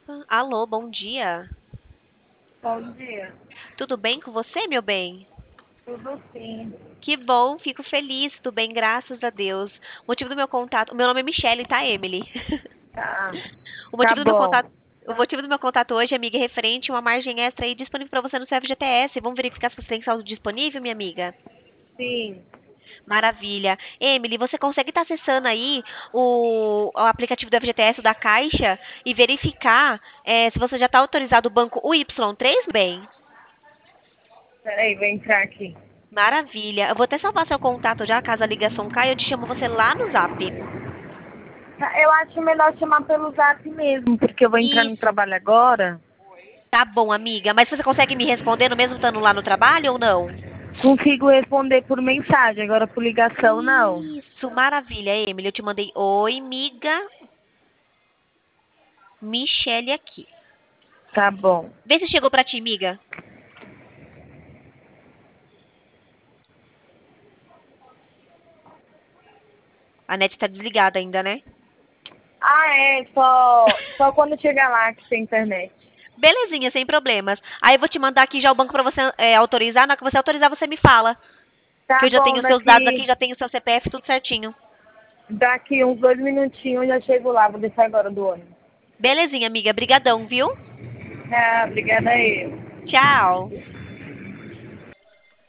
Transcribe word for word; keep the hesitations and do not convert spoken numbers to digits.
Alô, bom dia. Bom dia. Tudo bem com você, meu bem? Tudo sim. Que bom, fico feliz, tudo bem, graças a Deus. O motivo do meu contato, o meu nome é Michelle, tá, Emily? Tá, O tá motivo do meu bom. contato, o motivo do meu contato hoje, amiga, é referente a uma margem extra aí disponível para você no seu F G T S. Vamos verificar se você tem saldo disponível, minha amiga? Sim. Maravilha. Emily, você consegue estar acessando aí o, o aplicativo do F G T S da Caixa e verificar eh, se você já está autorizado o banco U Y três, bem? Peraí, vou entrar aqui. Maravilha. Eu vou até salvar seu contato já, caso a ligação caia, eu te chamo você lá no Zap. Tá, eu acho melhor chamar pelo zap mesmo, porque eu vou entrar no Isso. trabalho agora. Tá bom, amiga. Mas você consegue me responder no mesmo estando lá no trabalho ou não? Consigo responder por mensagem, agora por ligação não. Isso, maravilha, Emily. Eu te mandei oi, miga. Michele aqui. Tá bom. Vê se chegou pra ti, miga. A net tá desligada ainda, né? Ah, é, só, só quando chegar lá que tem internet. Belezinha, sem problemas. Aí eu vou te mandar aqui já o banco pra você é, autorizar. Na hora que você autorizar, você me fala. Que Tá eu já bom, tenho os seus dados aqui, daqui, já tenho o seu C P F, tudo certinho. daqui uns dois minutinhos eu já chego lá, vou descer agora do ônibus. Belezinha, amiga. Brigadão, viu? Ah, obrigada aí. Tchau.